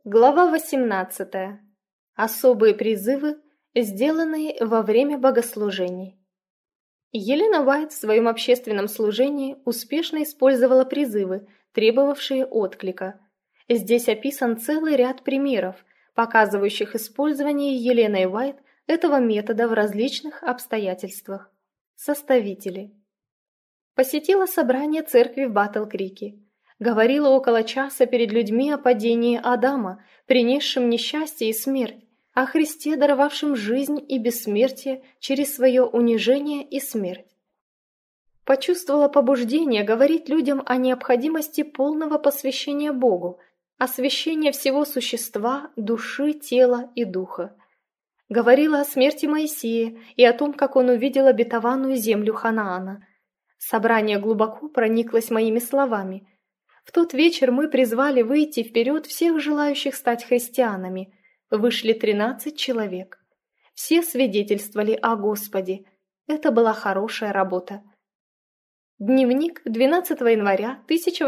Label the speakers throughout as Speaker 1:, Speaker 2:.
Speaker 1: Глава 18. Особые призывы, сделанные во время богослужений. Елена Уайт в своем общественном служении успешно использовала призывы, требовавшие отклика. Здесь описан целый ряд примеров, показывающих использование Еленой Уайт этого метода в различных обстоятельствах. Составители. Посетила собрание церкви в Батл-Крике. Говорила около часа перед людьми о падении Адама, принесшем несчастье и смерть, о Христе, даровавшем жизнь и бессмертие через свое унижение и смерть. Почувствовала побуждение говорить людям о необходимости полного посвящения Богу, освящения всего существа, души, тела и духа. Говорила о смерти Моисея и о том, как он увидел обетованную землю Ханаана. Собрание глубоко прониклось моими словами. В тот вечер мы призвали выйти вперед всех желающих стать христианами. Вышли 13 человек. Все свидетельствовали о Господе. Это была хорошая работа. Дневник 12 января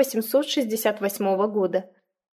Speaker 1: 1868 года.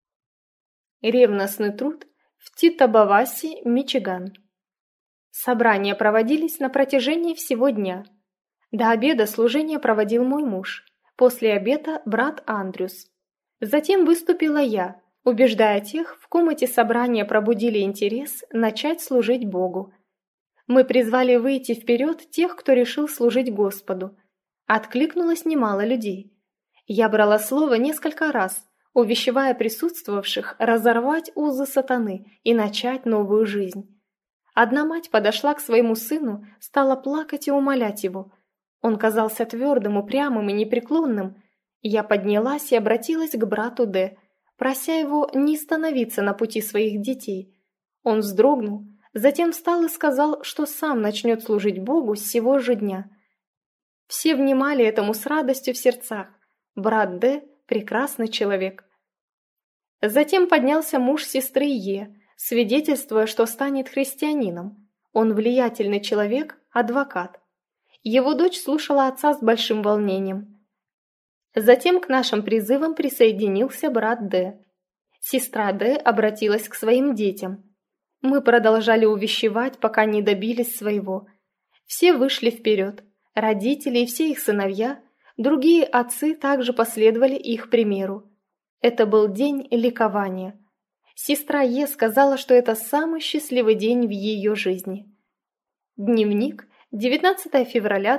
Speaker 1: Ревностный труд в Титобаваси, Мичиган. Собрания проводились на протяжении всего дня. До обеда служение проводил мой муж. После обеда брат Андрюс. Затем выступила я, убеждая тех, в ком эти собрания пробудили интерес, начать служить Богу. Мы призвали выйти вперед тех, кто решил служить Господу. Откликнулось немало людей. Я брала слово несколько раз, увещевая присутствовавших разорвать узы сатаны и начать новую жизнь. Одна мать подошла к своему сыну, стала плакать и умолять его. Он казался твердым, упрямым и непреклонным. Я поднялась и обратилась к брату Д, прося его не становиться на пути своих детей. Он вздрогнул, затем встал и сказал, что сам начнет служить Богу с сего же дня. Все внимали этому с радостью в сердцах. Брат Д – прекрасный человек. Затем поднялся муж сестры Е, свидетельствуя, что станет христианином. Он влиятельный человек, адвокат. Его дочь слушала отца с большим волнением. Затем к нашим призывам присоединился брат Д. Сестра Д обратилась к своим детям. Мы продолжали увещевать, пока не добились своего. Все вышли вперед. Родители и все их сыновья, другие отцы также последовали их примеру. Это был день ликования. Сестра Е сказала, что это самый счастливый день в ее жизни. Дневник, 19 февраля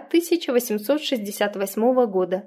Speaker 1: 1868 года.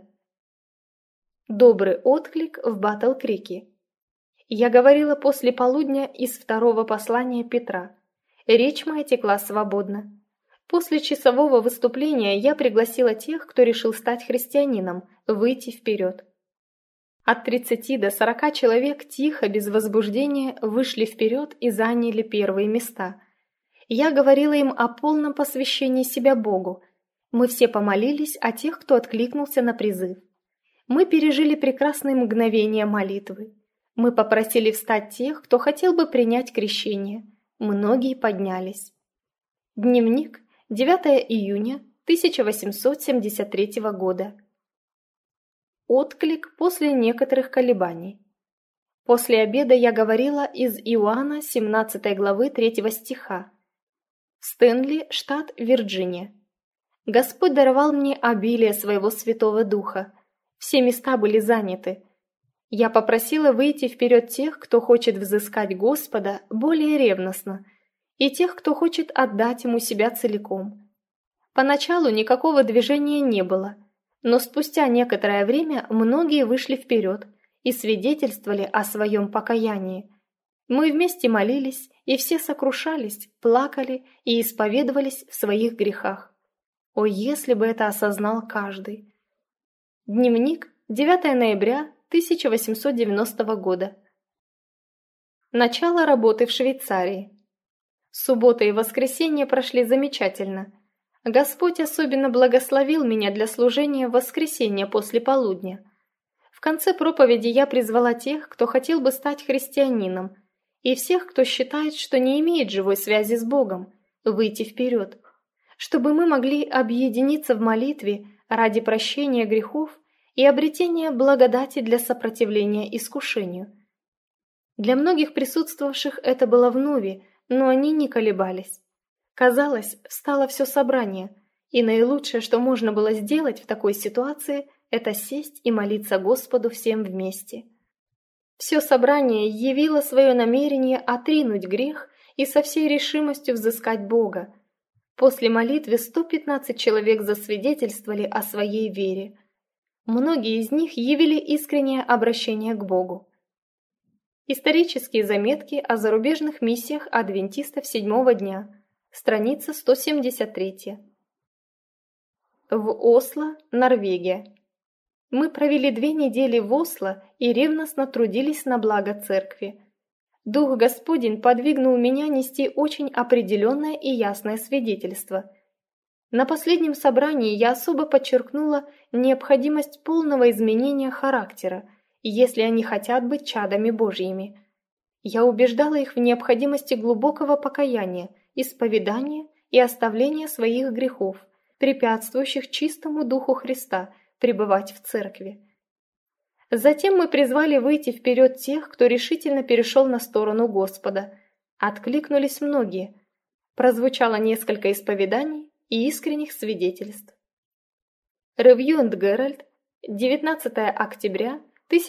Speaker 1: Добрый отклик в Батл-Крике. Я говорила после полудня из второго послания Петра. Речь моя текла свободно. После часового выступления я пригласила тех, кто решил стать христианином, выйти вперед. От 30 до 40 человек тихо, без возбуждения, вышли вперед и заняли первые места. Я говорила им о полном посвящении себя Богу. Мы все помолились о тех, кто откликнулся на призыв. Мы пережили прекрасные мгновения молитвы. Мы попросили встать тех, кто хотел бы принять крещение. Многие поднялись. Дневник, 9 июня 1873 года. Отклик после некоторых колебаний. После обеда я говорила из Иоанна 17 главы 3 стиха. Стэнли, штат Вирджиния. Господь даровал мне обилие своего Святого Духа. Все места были заняты. Я попросила выйти вперед тех, кто хочет взыскать Господа более ревностно, и тех, кто хочет отдать Ему себя целиком. Поначалу никакого движения не было, но спустя некоторое время многие вышли вперед и свидетельствовали о своем покаянии. Мы вместе молились, и все сокрушались, плакали и исповедовались в своих грехах. О, если бы это осознал каждый! Дневник, 9 ноября 1890 года. Начало работы в Швейцарии. Суббота и воскресенье прошли замечательно. Господь особенно благословил меня для служения в воскресенье после полудня. В конце проповеди я призвала тех, кто хотел бы стать христианином, и всех, кто считает, что не имеет живой связи с Богом, выйти вперед, чтобы мы могли объединиться в молитве ради прощения грехов и обретения благодати для сопротивления искушению. Для многих присутствовавших это было вновь, но они не колебались. Казалось, встало все собрание, и наилучшее, что можно было сделать в такой ситуации, это сесть и молиться Господу всем вместе. Все собрание явило свое намерение отринуть грех и со всей решимостью взыскать Бога. После молитвы 115 человек засвидетельствовали о своей вере. Многие из них явили искреннее обращение к Богу. Исторические заметки о зарубежных миссиях адвентистов седьмого дня. Страница 173. В Осло, Норвегия. Мы провели 2 недели в Осло и ревностно трудились на благо церкви. Дух Господень подвигнул меня нести очень определенное и ясное свидетельство. На последнем собрании я особо подчеркнула необходимость полного изменения характера, если они хотят быть чадами Божьими. Я убеждала их в необходимости глубокого покаяния, исповедания и оставления своих грехов, препятствующих чистому Духу Христа пребывать в церкви. Затем мы призвали выйти вперед тех, кто решительно перешел на сторону Господа. Откликнулись многие. Прозвучало несколько исповеданий и искренних свидетельств. Ревью энд Геральт, 19 октября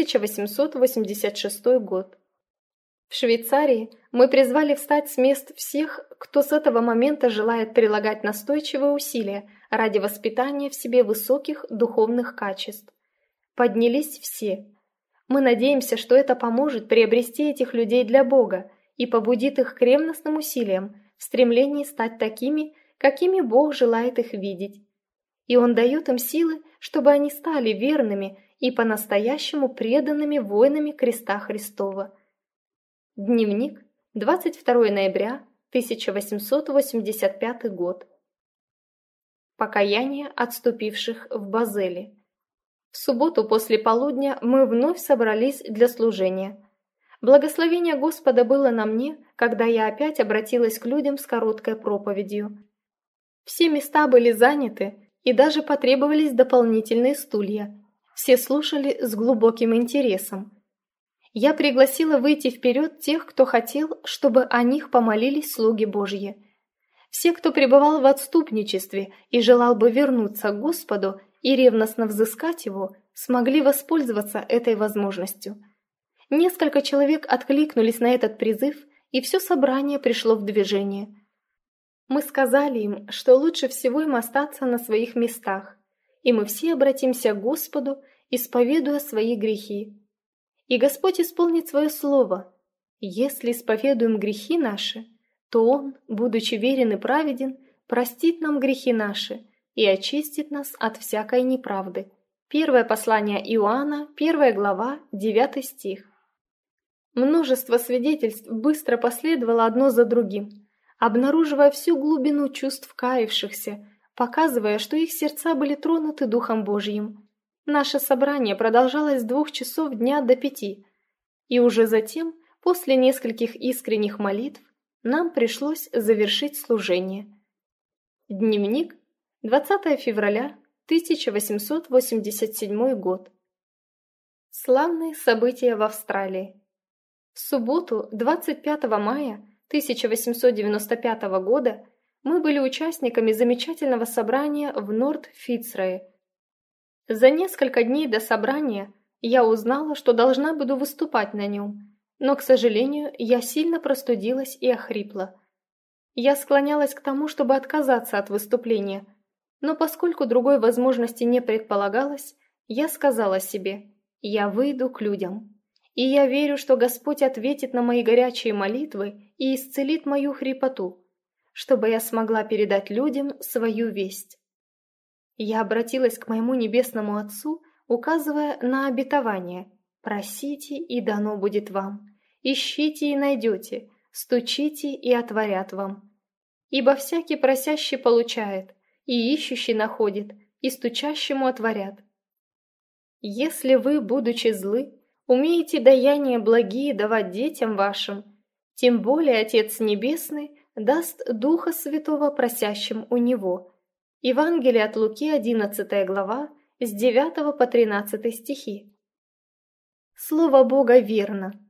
Speaker 1: 1886 год. В Швейцарии мы призвали встать с мест всех, кто с этого момента желает прилагать настойчивые усилия ради воспитания в себе высоких духовных качеств. Поднялись все. Мы надеемся, что это поможет приобрести этих людей для Бога и побудит их к ревностным усилиям в стремлении стать такими, какими Бог желает их видеть. И Он дает им силы, чтобы они стали верными и по-настоящему преданными воинами креста Христова. Дневник, 22 ноября 1885 год. Покаяние отступивших в Базеле. В субботу после полудня мы вновь собрались для служения. Благословение Господа было на мне, когда я опять обратилась к людям с короткой проповедью. Все места были заняты, и даже потребовались дополнительные стулья. Все слушали с глубоким интересом. Я пригласила выйти вперед тех, кто хотел, чтобы о них помолились слуги Божьи. Все, кто пребывал в отступничестве и желал бы вернуться к Господу и ревностно взыскать Его, смогли воспользоваться этой возможностью. Несколько человек откликнулись на этот призыв, и все собрание пришло в движение. Мы сказали им, что лучше всего им остаться на своих местах, и мы все обратимся к Господу, исповедуя свои грехи. И Господь исполнит свое слово. Если исповедуем грехи наши, то Он, будучи верен и праведен, простит нам грехи наши и очистит нас от всякой неправды. Первое послание Иоанна, 1 глава, 9 стих. Множество свидетельств быстро последовало одно за другим, обнаруживая всю глубину чувств каявшихся, показывая, что их сердца были тронуты Духом Божьим. Наше собрание продолжалось с 2 часов дня до 5, и уже затем, после нескольких искренних молитв, нам пришлось завершить служение. Дневник, 20 февраля 1887 год. Славные события в Австралии. В субботу, 25 мая 1895 года, мы были участниками замечательного собрания в Норт-Фицрое. За несколько дней до собрания я узнала, что должна буду выступать на нем, но, к сожалению, я сильно простудилась и охрипла. Я склонялась к тому, чтобы отказаться от выступления, но поскольку другой возможности не предполагалось, я сказала себе: «Я выйду к людям». И я верю, что Господь ответит на мои горячие молитвы и исцелит мою хрипоту, чтобы я смогла передать людям свою весть. Я обратилась к моему Небесному Отцу, указывая на обетование: «Просите, и дано будет вам, ищите и найдете, стучите и отворят вам. Ибо всякий просящий получает, и ищущий находит, и стучащему отворят». Если вы, будучи злы, умеете даяния благие давать детям вашим, тем более Отец Небесный даст Духа Святого просящим у Него. Евангелие от Луки, 11 глава, с 9 по 13 стихи. Слово Бога верно.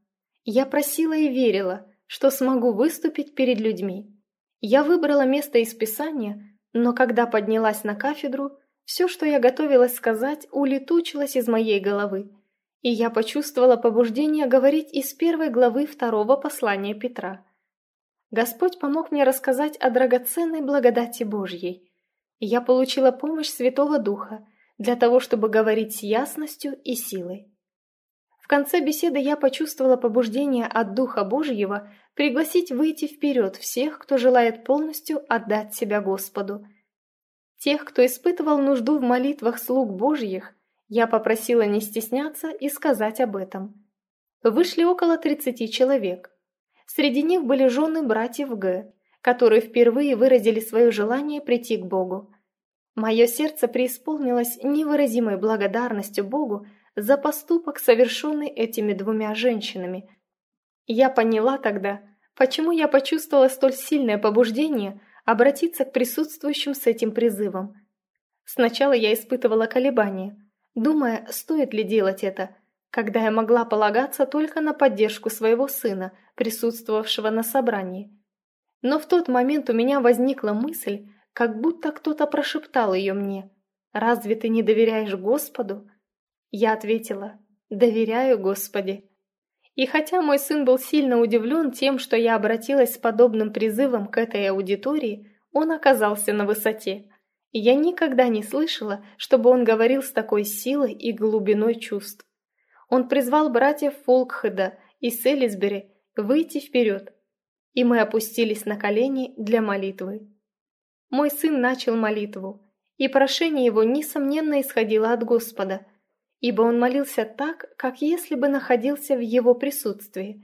Speaker 1: Я просила и верила, что смогу выступить перед людьми. Я выбрала место из Писания, но когда поднялась на кафедру, все, что я готовилась сказать, улетучилось из моей головы, и я почувствовала побуждение говорить из 1 главы 2 послания Петра. Господь помог мне рассказать о драгоценной благодати Божьей. Я получила помощь Святого Духа для того, чтобы говорить с ясностью и силой. В конце беседы я почувствовала побуждение от Духа Божьего пригласить выйти вперед всех, кто желает полностью отдать себя Господу. Тех, кто испытывал нужду в молитвах слуг Божьих, я попросила не стесняться и сказать об этом. Вышли около 30 человек. Среди них были жены братьев Г, которые впервые выразили свое желание прийти к Богу. Мое сердце преисполнилось невыразимой благодарностью Богу за поступок, совершенный этими 2 женщинами. Я поняла тогда, почему я почувствовала столь сильное побуждение обратиться к присутствующим с этим призывом. Сначала я испытывала колебания, думая, стоит ли делать это, когда я могла полагаться только на поддержку своего сына, присутствовавшего на собрании. Но в тот момент у меня возникла мысль, как будто кто-то прошептал ее мне: «Разве ты не доверяешь Господу?» Я ответила: «Доверяю, Господи». И хотя мой сын был сильно удивлен тем, что я обратилась с подобным призывом к этой аудитории, он оказался на высоте. И я никогда не слышала, чтобы он говорил с такой силой и глубиной чувств. Он призвал братьев Фолкхеда и Селисбери выйти вперед, и мы опустились на колени для молитвы. Мой сын начал молитву, и прошение его, несомненно, исходило от Господа, ибо он молился так, как если бы находился в его присутствии.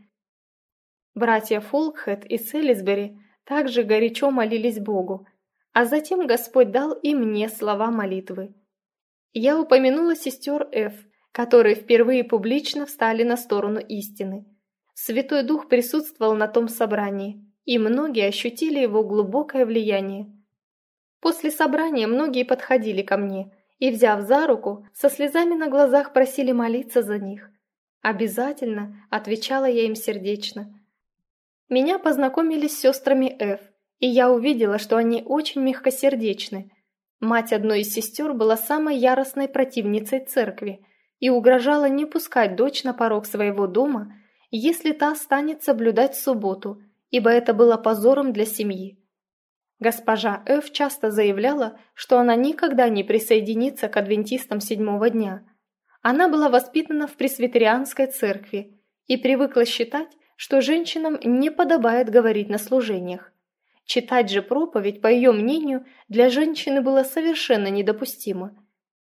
Speaker 1: Братья Фолкхед и Селисбери также горячо молились Богу, а затем Господь дал и мне слова молитвы. Я упомянула сестер Ф, которые впервые публично встали на сторону истины. Святой Дух присутствовал на том собрании, и многие ощутили его глубокое влияние. После собрания многие подходили ко мне и, взяв за руку, со слезами на глазах просили молиться за них. «Обязательно», — отвечала я им сердечно. Меня познакомили с сестрами Ф, и я увидела, что они очень мягкосердечны. Мать одной из сестер была самой яростной противницей церкви и угрожала не пускать дочь на порог своего дома, если та станет соблюдать субботу, ибо это было позором для семьи. Госпожа Ф. часто заявляла, что она никогда не присоединится к адвентистам 7-го дня. Она была воспитана в пресвитерианской церкви и привыкла считать, что женщинам не подобает говорить на служениях. Читать же проповедь, по ее мнению, для женщины было совершенно недопустимо.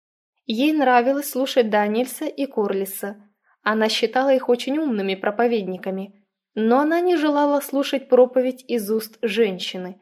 Speaker 1: Ей нравилось слушать Даниэльса и Корлиса. Она считала их очень умными проповедниками, но она не желала слушать проповедь из уст женщины.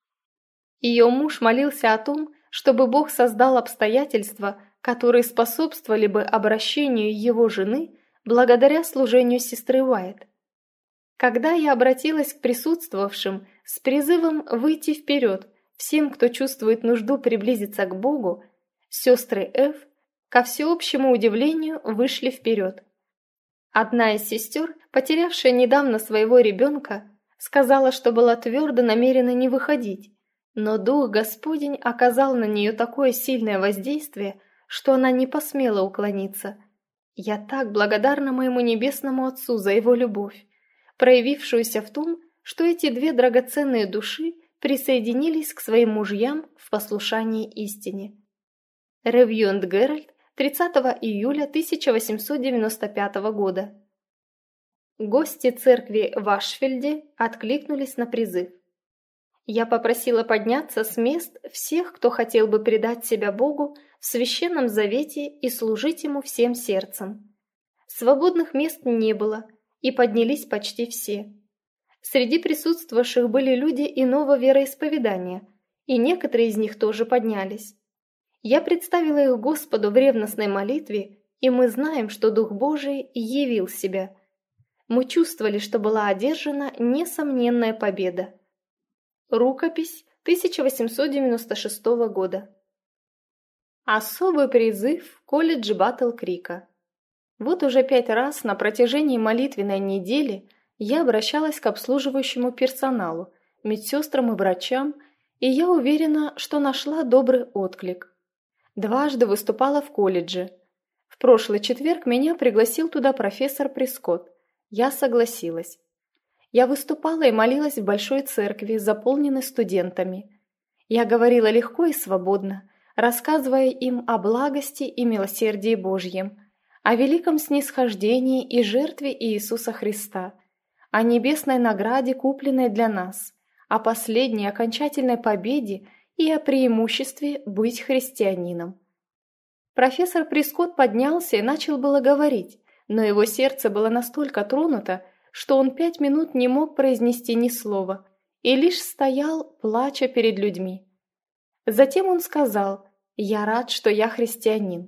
Speaker 1: Ее муж молился о том, чтобы Бог создал обстоятельства, которые способствовали бы обращению его жены благодаря служению сестры Уайт. Когда я обратилась к присутствовавшим с призывом выйти вперед всем, кто чувствует нужду приблизиться к Богу, сестры Ф, ко всеобщему удивлению, вышли вперед. Одна из сестер, потерявшая недавно своего ребенка, сказала, что была твердо намерена не выходить, но Дух Господень оказал на нее такое сильное воздействие, что она не посмела уклониться. Я так благодарна моему Небесному Отцу за его любовь, проявившуюся в том, что эти 2 драгоценные души присоединились к своим мужьям в послушании истине. Ревью энд Геральт, 30 июля 1895 года. Гости церкви в Ашфельде откликнулись на призыв. Я попросила подняться с мест всех, кто хотел бы предать себя Богу в священном завете и служить Ему всем сердцем. Свободных мест не было, и поднялись почти все. Среди присутствовавших были люди иного вероисповедания, и некоторые из них тоже поднялись. Я представила их Господу в ревностной молитве, и мы знаем, что Дух Божий явил себя. Мы чувствовали, что была одержана несомненная победа. Рукопись 1896 года. Особый призыв в колледж Батл-Крика. Вот уже 5 раз на протяжении молитвенной недели я обращалась к обслуживающему персоналу, медсестрам и врачам, и я уверена, что нашла добрый отклик. Дважды выступала в колледже. В прошлый четверг меня пригласил туда профессор Прескотт. Я согласилась. Я выступала и молилась в большой церкви, заполненной студентами. Я говорила легко и свободно, рассказывая им о благости и милосердии Божьем, о великом снисхождении и жертве Иисуса Христа, о небесной награде, купленной для нас, о последней окончательной победе и о преимуществе быть христианином. Профессор Прескотт поднялся и начал было говорить, но его сердце было настолько тронуто, что он 5 минут не мог произнести ни слова и лишь стоял, плача перед людьми. Затем он сказал: «Я рад, что я христианин».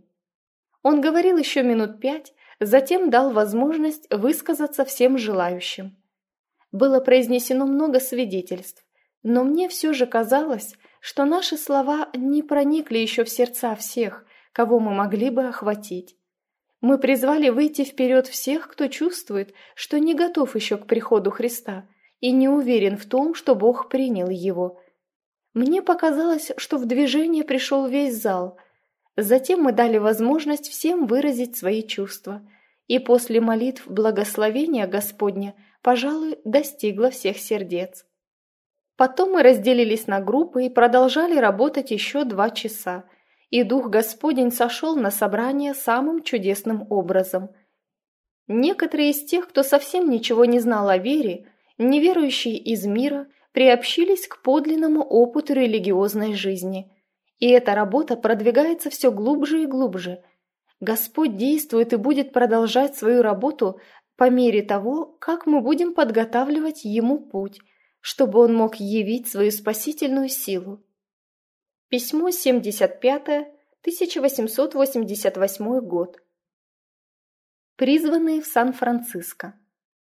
Speaker 1: Он говорил еще минут 5, затем дал возможность высказаться всем желающим. Было произнесено много свидетельств, но мне все же казалось, что наши слова не проникли еще в сердца всех, кого мы могли бы охватить. Мы призвали выйти вперед всех, кто чувствует, что не готов еще к приходу Христа и не уверен в том, что Бог принял его. Мне показалось, что в движение пришел весь зал. Затем мы дали возможность всем выразить свои чувства, и после молитв благословения Господня, пожалуй, достигло всех сердец. Потом мы разделились на группы и продолжали работать еще 2 часа, и Дух Господень сошел на собрание самым чудесным образом. Некоторые из тех, кто совсем ничего не знал о вере, неверующие из мира, приобщились к подлинному опыту религиозной жизни. И эта работа продвигается все глубже и глубже. Господь действует и будет продолжать свою работу по мере того, как мы будем подготавливать Ему путь, чтобы Он мог явить свою спасительную силу. Письмо 75, 1888 год. Призванные в Сан-Франциско.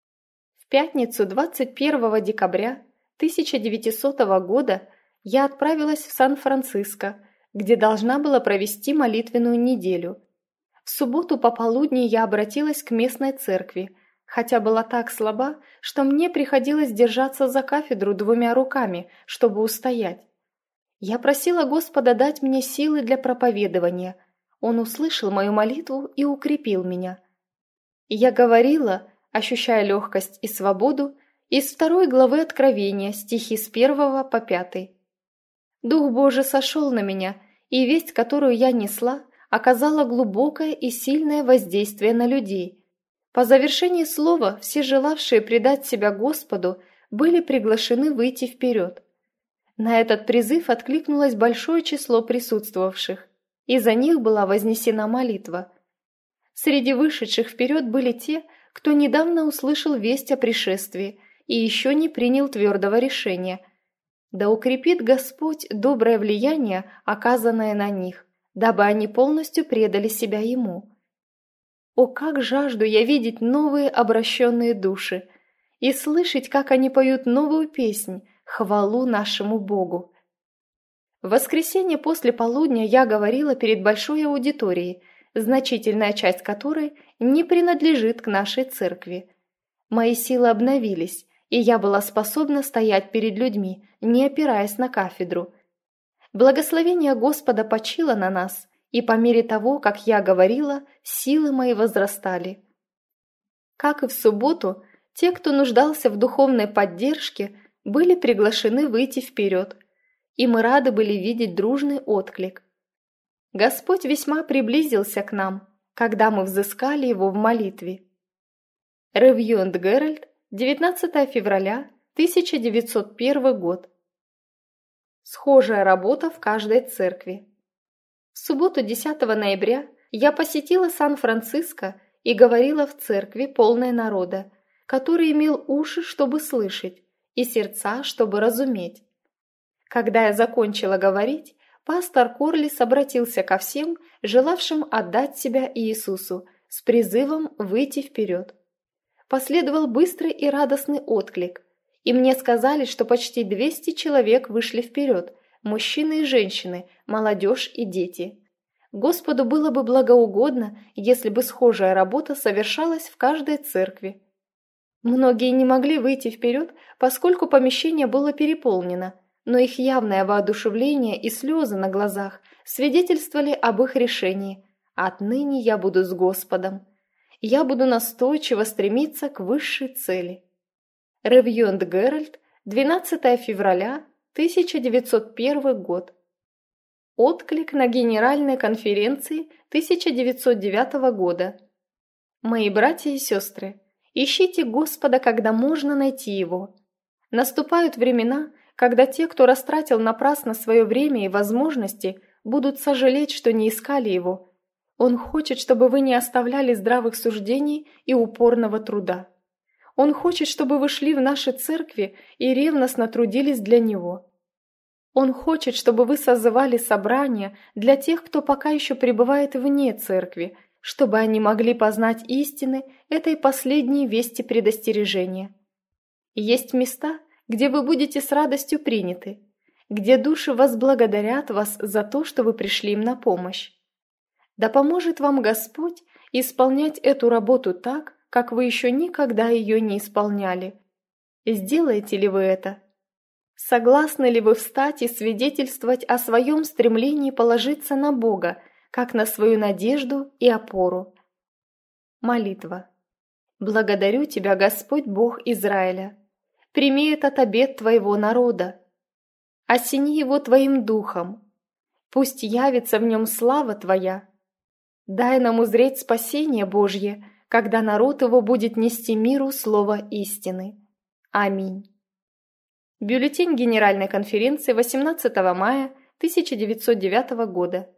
Speaker 1: В пятницу 21 декабря 1900 года я отправилась в Сан-Франциско, где должна была провести молитвенную неделю. В субботу пополудни я обратилась к местной церкви, хотя была так слаба, что мне приходилось держаться за кафедру 2 руками, чтобы устоять. Я просила Господа дать мне силы для проповедования. Он услышал мою молитву и укрепил меня. Я говорила, ощущая легкость и свободу, из 2 главы Откровения, стихи с 1 по 5. Дух Божий сошел на меня, и весть, которую я несла, оказала глубокое и сильное воздействие на людей. По завершении слова все желавшие предать себя Господу были приглашены выйти вперед. На этот призыв откликнулось большое число присутствовавших, и за них была вознесена молитва. Среди вышедших вперед были те, кто недавно услышал весть о пришествии и еще не принял твердого решения. Да укрепит Господь доброе влияние, оказанное на них, дабы они полностью предали себя Ему. О, как жажду я видеть новые обращенные души и слышать, как они поют новую песнь, хвалу нашему Богу. В воскресенье после полудня я говорила перед большой аудиторией, значительная часть которой не принадлежит к нашей церкви. Мои силы обновились, и я была способна стоять перед людьми, не опираясь на кафедру. Благословение Господа почило на нас, и по мере того, как я говорила, силы мои возрастали. Как и в субботу, те, кто нуждался в духовной поддержке, были приглашены выйти вперед, и мы рады были видеть дружный отклик. Господь весьма приблизился к нам, когда мы взыскали Его в молитве. Ревью энд Геральт, 19 февраля 1901 год. Схожая работа в каждой церкви. В субботу 10 ноября я посетила Сан-Франциско и говорила в церкви, полной народа, который имел уши, чтобы слышать, и сердца, чтобы разуметь. Когда я закончила говорить, пастор Корлис обратился ко всем, желавшим отдать себя Иисусу, с призывом выйти вперед. Последовал быстрый и радостный отклик, и мне сказали, что почти 200 человек вышли вперед, мужчины и женщины, молодежь и дети. Господу было бы благоугодно, если бы схожая работа совершалась в каждой церкви. Многие не могли выйти вперед, поскольку помещение было переполнено, но их явное воодушевление и слезы на глазах свидетельствовали об их решении: «Отныне я буду с Господом. Я буду настойчиво стремиться к высшей цели». Ревью энд Геральт, 12 февраля 1901 год. Отклик на Генеральной конференции 1909 года. Мои братья и сестры, ищите Господа, когда можно найти Его. Наступают времена, когда те, кто растратил напрасно свое время и возможности, будут сожалеть, что не искали Его. Он хочет, чтобы вы не оставляли здравых суждений и упорного труда. Он хочет, чтобы вы шли в наши церкви и ревностно трудились для Него. Он хочет, чтобы вы созывали собрания для тех, кто пока еще пребывает вне церкви, чтобы они могли познать истины этой последней вести предостережения. Есть места, где вы будете с радостью приняты, где души возблагодарят вас за то, что вы пришли им на помощь. Да поможет вам Господь исполнять эту работу так, как вы еще никогда ее не исполняли. Сделаете ли вы это? Согласны ли вы встать и свидетельствовать о своем стремлении положиться на Бога, как на свою надежду и опору? Молитва. Благодарю Тебя, Господь Бог Израиля. Прими этот обет Твоего народа. Осени его Твоим духом. Пусть явится в нем слава Твоя. Дай нам узреть спасение Божье, когда народ его будет нести миру слово истины. Аминь. Бюллетень Генеральной конференции 18 мая 1909 года.